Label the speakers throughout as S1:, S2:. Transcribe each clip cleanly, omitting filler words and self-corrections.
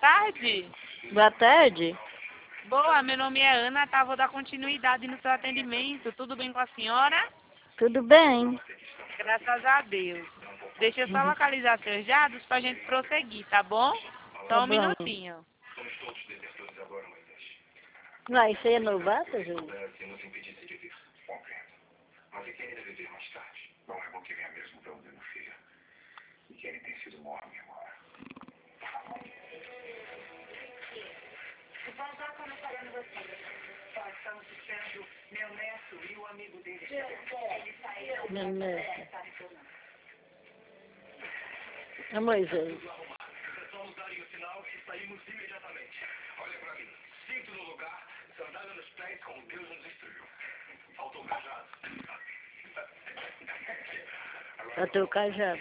S1: tarde.
S2: Boa tarde.
S1: Boa, meu nome é Ana, tá? Vou dar continuidade no seu atendimento. Tudo bem com a senhora?
S2: Tudo bem?
S1: Graças a Deus. Deixa eu só
S2: Uhum.
S1: localizar seus dados pra gente prosseguir, tá bom?
S2: Tá
S1: Só um
S2: bom.
S1: minutinho.
S2: Não, isso aí é novato, Júlio?
S3: Mas é que ele deve vir mais tarde. Bom, é bom que venha mesmo para onde meu filho. E que ele tem sido um homem agora.
S4: Então já começaremos assim. Nós estamos dizendo meu neto e o amigo dele. Ele saiu.
S2: Meu neto. É Moisés.
S3: É só nos darem o sinal e saímos imediatamente. Olha para mim. Cinto no lugar, sandália nos pés como Deus nos instruiu. Faltou o cajado.
S2: Até o cajado.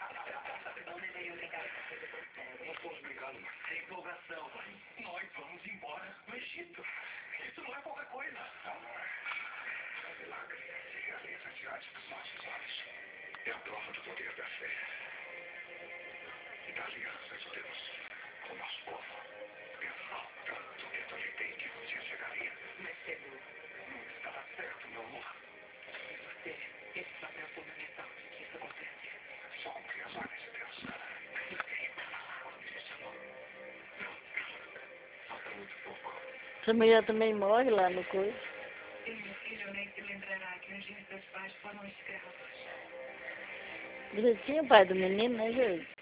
S3: Nós estamos brincando. É empolgação, mãe. Nós vamos embora do Egito. Isso não é qualquer coisa. Não é. Milagre se realiza diante dos nossos olhos. É a prova do poder da fé. E da aliança de Deus com o nosso povo. Pensou tanto que acreditei que um dia chegaria. Mas chegou. Estava certo, meu amor. Esse papel fundamental que isso acontece. Só cumprir as ordens de Deus. Você está lá quando ele chamou. Falta muito pouco.
S2: Essa mulher também morre lá no coisa.
S4: E meu filho nem se lembrará que um dia seus pais foram escravos.
S2: Direitinho o pai do menino, né, Júlio?